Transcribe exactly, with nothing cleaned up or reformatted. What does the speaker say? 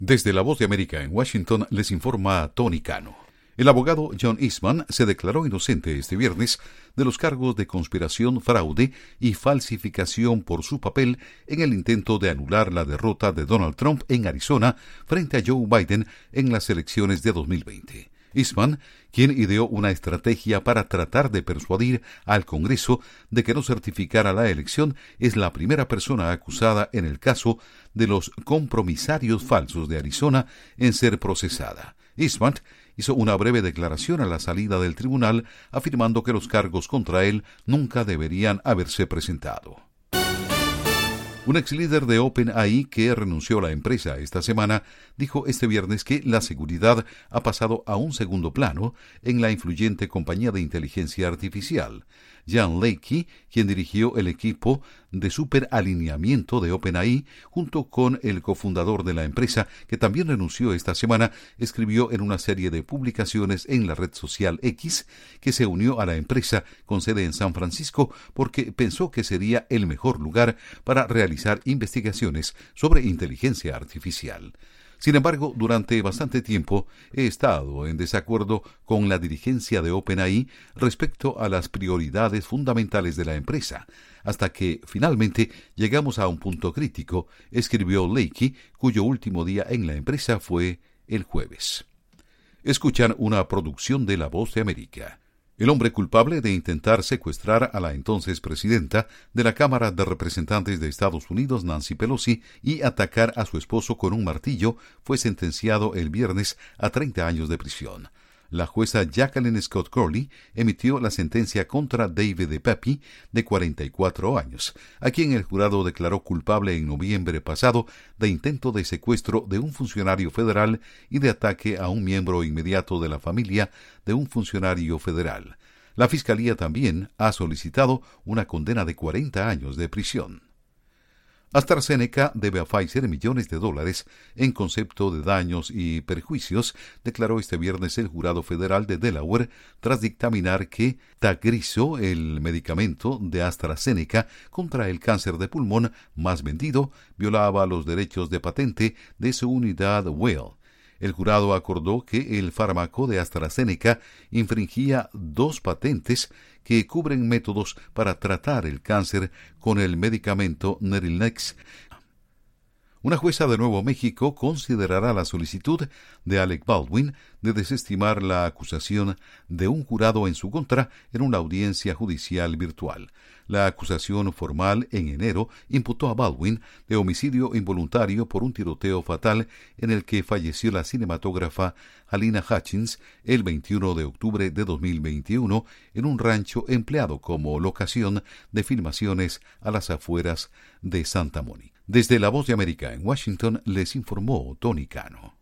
Desde La Voz de América en Washington les informa Tony Cano. El abogado John Eastman se declaró inocente este viernes de los cargos de conspiración, fraude y falsificación por su papel en el intento de anular la derrota de Donald Trump en Arizona frente a Joe Biden en las elecciones de dos mil veinte. Eastman, quien ideó una estrategia para tratar de persuadir al Congreso de que no certificara la elección, es la primera persona acusada en el caso de los compromisarios falsos de Arizona en ser procesada. Eastman hizo una breve declaración a la salida del tribunal, afirmando que los cargos contra él nunca deberían haberse presentado. Un ex líder de OpenAI que renunció a la empresa esta semana dijo este viernes que la seguridad ha pasado a un segundo plano en la influyente compañía de inteligencia artificial. Jan Leike, quien dirigió el equipo de superalineamiento de OpenAI junto con el cofundador de la empresa, que también renunció esta semana, escribió en una serie de publicaciones en la red social X que se unió a la empresa con sede en San Francisco porque pensó que sería el mejor lugar para realizar investigaciones sobre inteligencia artificial. Sin embargo, durante bastante tiempo he estado en desacuerdo con la dirigencia de OpenAI respecto a las prioridades fundamentales de la empresa, hasta que finalmente llegamos a un punto crítico, escribió Leike, cuyo último día en la empresa fue el jueves. Escuchan una producción de La Voz de América. El hombre culpable de intentar secuestrar a la entonces presidenta de la Cámara de Representantes de Estados Unidos, Nancy Pelosi, y atacar a su esposo con un martillo fue sentenciado el viernes a treinta años de prisión. La jueza Jacqueline Scott Corley emitió la sentencia contra David DePapi, de cuarenta y cuatro años, a quien el jurado declaró culpable en noviembre pasado de intento de secuestro de un funcionario federal y de ataque a un miembro inmediato de la familia de un funcionario federal. La Fiscalía también ha solicitado una condena de cuarenta años de prisión. AstraZeneca debe a Pfizer millones de dólares en concepto de daños y perjuicios, declaró este viernes el jurado federal de Delaware tras dictaminar que Tagrisso, el medicamento de AstraZeneca contra el cáncer de pulmón más vendido, violaba los derechos de patente de su unidad Well. El jurado acordó que el fármaco de AstraZeneca infringía dos patentes que cubren métodos para tratar el cáncer con el medicamento Nerilex. Una jueza de Nuevo México considerará la solicitud de Alec Baldwin de desestimar la acusación de un jurado en su contra en una audiencia judicial virtual. La acusación formal en enero imputó a Baldwin de homicidio involuntario por un tiroteo fatal en el que falleció la cinematógrafa Halyna Hutchins el veintiuno de octubre de dos mil veintiuno en un rancho empleado como locación de filmaciones a las afueras de Santa Mónica. Desde La Voz de América en Washington les informó Tony Cano.